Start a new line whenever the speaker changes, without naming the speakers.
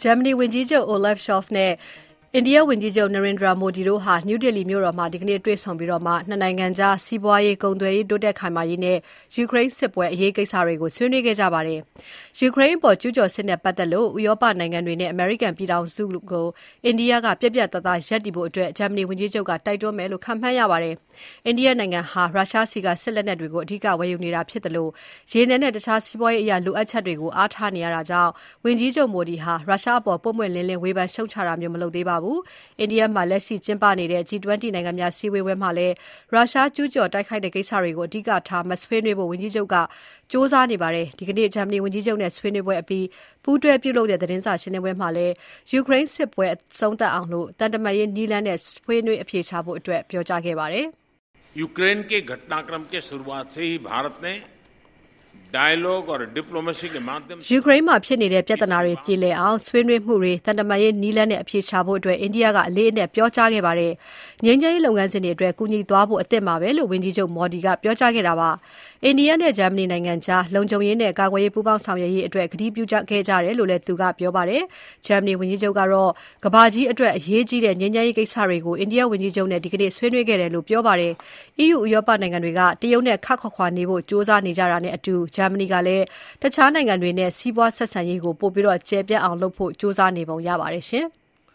ဂျာမနီဝန်ကြီးချုပ် Olaf Scholz နဲ့အိန္ဒိယဝန်ကြီးချုပ် Narendra Modi တို့ဟာ နယူးဒေလီမြို့တော်မှာဒီကနေ့တွေ့ဆုံပြီးနှစ်နိုင်ငံကြားစီးပွားရေး၊ ကုန်သွယ်ရေးတိုးတက်ခိုင်မာရေးနဲ့ယူကရိန်းစစ်ပွဲအရေးကိစ္စတွေကိုဆွေးနွေးခဲ့ကြပါတယ်။ ယူကရိန်းအပေါ်ကျူးကျော်စစ်နဲ့ပတ်သက်လို့ဥရောပနိုင်ငံတွေနဲ့အမေရိကန်ပြည်ထောင်စုကိုအိန္ဒိယကပြတ်ပြတ်သားသားရပ်တည်ဖို့ဂျာမနီဝန်ကြီးချုပ်ကတိုက်တွန်းမယ်လို့ခန့်မှန်းရပါတယ်။ အိန္ဒိယနိုင်ငံဟာရုရှားဆီကစစ်လက်နက်တွေကိုအဓိကဝယ်ယူနေတာဖြစ်သလိုရေနံနဲ့တခြားစီးပွားရေးအရလိုအပ်ချက်တွေကိုအားထားနေရတာကြောင့်ဝန်ကြီးချုပ် Modi ဟာရုရှားအပေါ်ပွင့်ပွင့်လင်းလင်းဝေဖန်ရှုတ်ချတာမျိုးမလုပ်သေးပါဘူး။ အိန္ဒိယမှာလက်ရှိကျင်းပနေတဲ့ G20 နိုင်ငံများစည်းဝေးပွဲမှာလည်းရုရှားကျူးကျော်တိုက်ခိုက်တဲ့ကိစ္စတွေကိုအဓိကထားမဆွေးနွေးဖို့ဝန်ကြီးချုပ်ကကြိုးစားနေပါတယ်။ ဒီကနေ့ဂျာမနီဝန်ကြီးချုပ်နဲ့ဆွေးနွေးပွဲအပြီးပူးတွဲပြုလုပ်တဲ့သတင်းစာရှင်းပွဲမှာလည်းယူကရိန်းစစ်ပွဲအဆုံးသတ်အောင်သံတမန်ရေးနည်းလမ်းနဲ့ဆွေးနွေးအဖြေရှာဖို့ပြောကြားခဲ့ပါတယ်
။ Ukraine के घटनाक्रम के शुरुआत से ही भारत ने डायलॉग और डिप्लोमेसी के माध्यम से
ယူကရိန်းမှာဖြစ်နေတဲ့ပြဿနာတွေပြေလည်အောင်ဆွေးနွေးမှုတွေတန်တမာရေးနည်းလမ်းနဲ့အဖြေရှာဖို့အိန္ဒိယကအလေးအနက်ပြောကြားခဲ့ပါတယ်။ငြိမ်းချမ်းရေးလုပ်ငန်းစဉ်တွေအတွက်ကူညီသွားဖို့အသင့်ပါပဲလို့ဝန်ကြီးချုပ် Modi ကပြောကြားခဲ့တာပါ။အိန္ဒိယနဲ့ဂျာမနီနိုင်ငံကြားလုံခြုံရေးနဲ့ကာကွယ်ရေးပူးပေါင်းဆောင်ရွက်ရေးအတွက်ကတိပြုခဲ့ကြတယ်လို့လည်းသူကပြောပါတယ်။ဂျာမနီဝန်ကြီးချုပ်ကတော့ကမ္ဘာကြီးအတွက်အရေးကြီးတဲ့ငြိမ်းချမ်းရေးကိစ္စတွေကိုအိန္ဒိယဝန်ကြီးချုပ်နဲ့ဒီကနေ့ဆွေးနွေးခဲ့တယ်လို့ပြောပါတယ်။ EU ဥရောပနိုင်ငံတွေကတရုတ်နဲ့ခပ်ခွာခွာနေဖို့ကြိုးစားနေကြတာနဲ့အတူဂျာမနီကလည်းတခြားနိုင်ငံတွေနဲ့စီးပွားဆက်ဆံရေးကိုပိုပြီးကျယ်ပြန့်အောင်လုပ်ဖို့ကြိုးစားနေပုံရပါတယ်ရှင်။